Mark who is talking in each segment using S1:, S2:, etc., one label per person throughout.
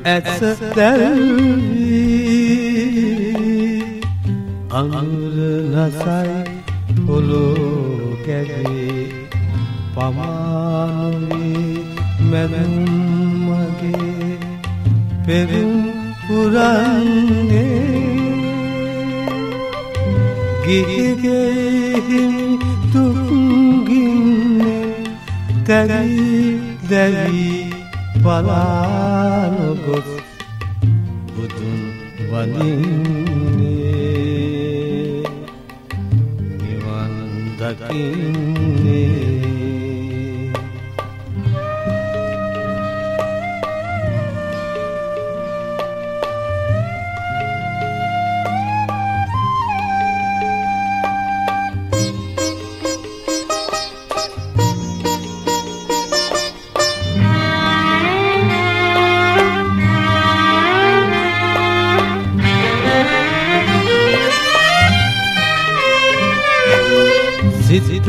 S1: ඇස දැල්වී අඳුර නසයි ඔලෝ කැවේ පමානුවී මැදන් මගේ පෙරුම් පුරන්නේ ගිහිගෙහිම් තුන්ගින්නේ තැවී දැවී පලානොගොස් බුදුන් වඳින්නේ නිවන් දකින්නේ සිත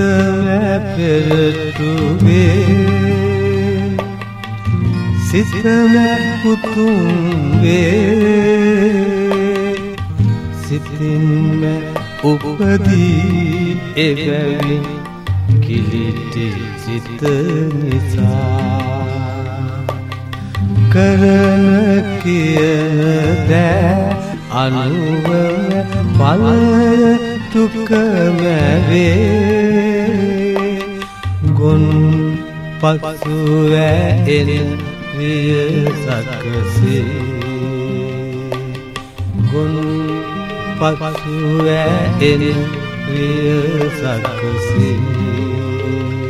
S1: පෙරටුවේ සිතම පුතුම් වේ සිතින්ම උපදී එබැවින් කිලිටි සිත නිසා කරන කියන දෑ අනුවම බලය තුකම වේ ගොන් පසුව එන වියසකසේ ගොන් පසුව එන වියසකසේ